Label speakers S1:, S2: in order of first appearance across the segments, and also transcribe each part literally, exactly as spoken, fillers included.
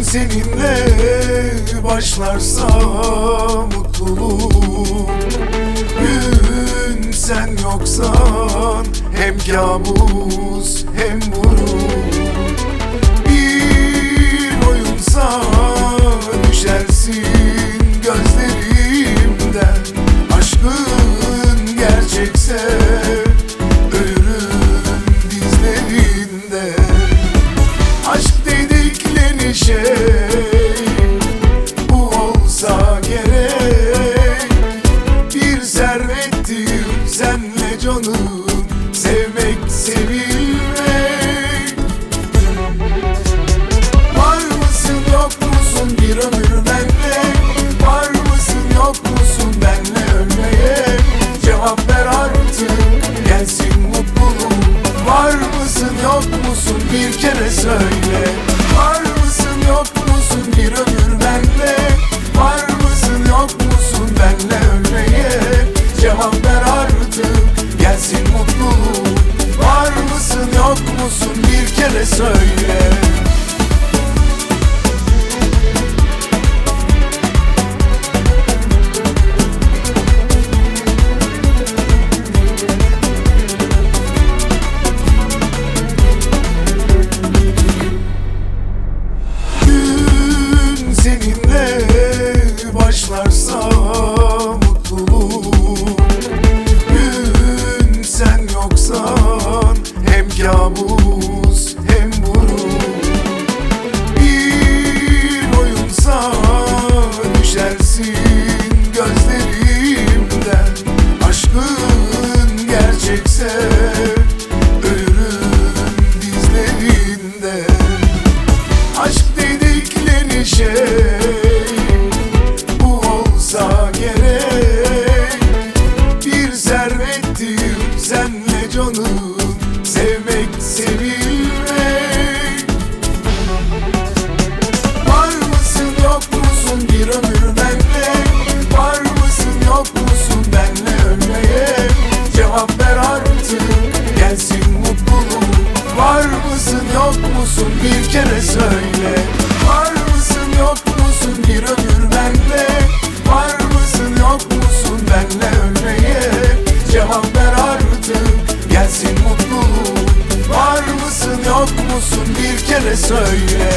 S1: seninle başlarsa mutluluk, gün sen yoksan hem kabus hem vurur. Bir oyunsa düşersin gözlerimden, aşkın gerçekse ölürüm dizlerinde. Aşk dedikleri şey bu olsa gerek, bir servettir senle canım, sevmek sevilmek. Var mısın yok musun bir ömür benle, var mısın yok musun benle ölmeye? Cevap ver artık gelsin mutluluğum. Var mısın yok musun bir kere söyle. Var mısın yok musun bir ömür benle, var mısın yok musun benle ölmeye? Cevap ver artık gelsin mutluluğum. Var mısın yok musun bir kere söyle. Seninle başlarsa mutluluk, gün sen yoksan hem kabus hem vurur. Bir oyunsa düşersin gözlerimden, aşkın gerçekse ölürüm dizlerinde. Aşk dedikleri şey bu olsa gerek, bir servettir senle canım, sevmek sevilmek. Var mısın yok musun bir ömür benle, var mısın yok musun benle ölmeye? Cevap ver artık gelsin mutluluğum. Var mısın yok musun bir kere söyle. Var mısın yok musun bir ömür benle, var mısın yok musun benle ölmeye? Cevap ver artık gelsin mutluluğum. Var mısın yok musun bir kere söyle.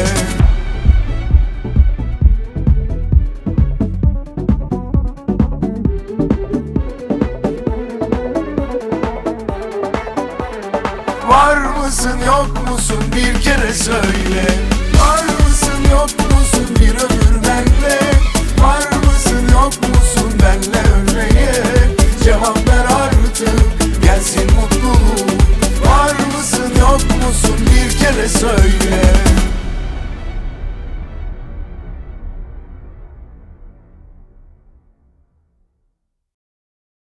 S1: Var mısın yok musun bir kere söyle. Var mısın yok musun bir ömür benle, var mısın yok musun benle